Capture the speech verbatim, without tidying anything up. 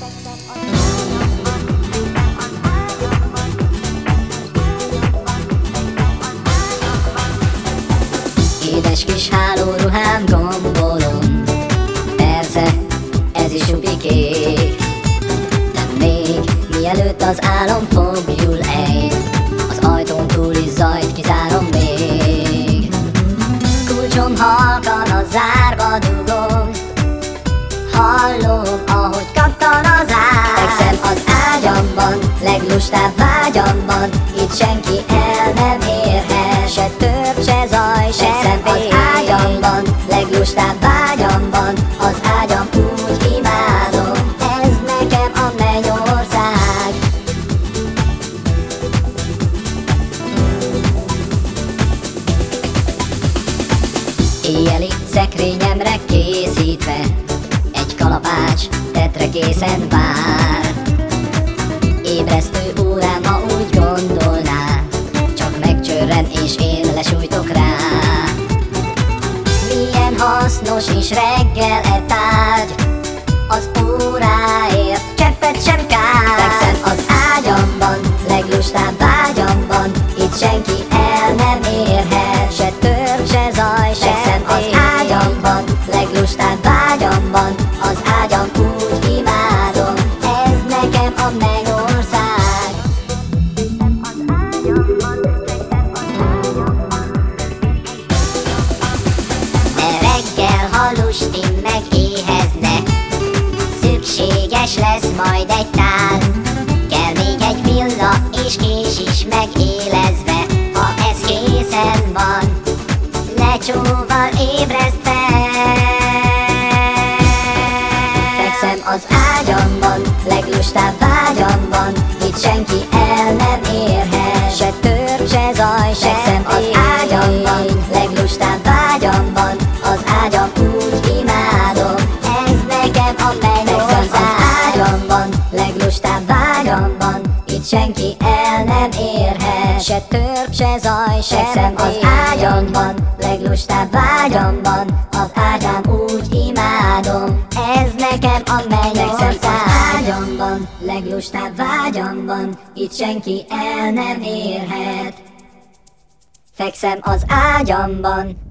Édes kis hálóruhám, gombolom, persze ez is supikék, de még mielőtt az álom fogjul ejt, az ajtón túli zajt kizárom még. Kulcsom halkan a zárba dugom, hallom, ahogy kattan az ág. Fekszem az ágyamban, leglustább vágyamban, itt senki el nem érhet, se tört, se zaj, se Fekszem az ágyamban, leglustább vágyamban, az ágyam úgy imádom, ez nekem a mennyország. Éjjeli szekrényemre készítve, egy kalapács tetre készen vár. Ébresztő órám, ha úgy gondolná, csak megcsörren és én lesújtok rá. Milyen hasznos is reggel e tárgy, az óráért cseppet sem kár. Fekszem az ágyamban, leglustább vágyamban, itt senki el nem érhet, se tört, se zaj, se Fekszem az ágyamban, leglustább vágyamban, az ágyam úgy imádom, ez nekem a mennyország. De reggel, ha lustim meg éhezne, szükséges lesz majd egy tál. Kell még egy villa és kés is megélezve, ha ez készen van, lecsóval ébresztve. Fekszem az ágyamban, leglustább vágyamban, itt senki el nem érhet, se tört, se zaj, se Fekszem az ágyamban, leglustább vágyamban, az ágyam úgy imádom, ez nekem a mennyország. Fekszem az ágyamban, leglustább vágyamban, itt senki el nem érhet, se tört, se zaj, se Fekszem az ágyamban, leglustább vágyamban, az ágyam úgy imádom, ez nekem a mennyország. Fekszem az ágyamban, leglustább vágyamban, itt senki el nem érhet. Fekszem az ágyamban,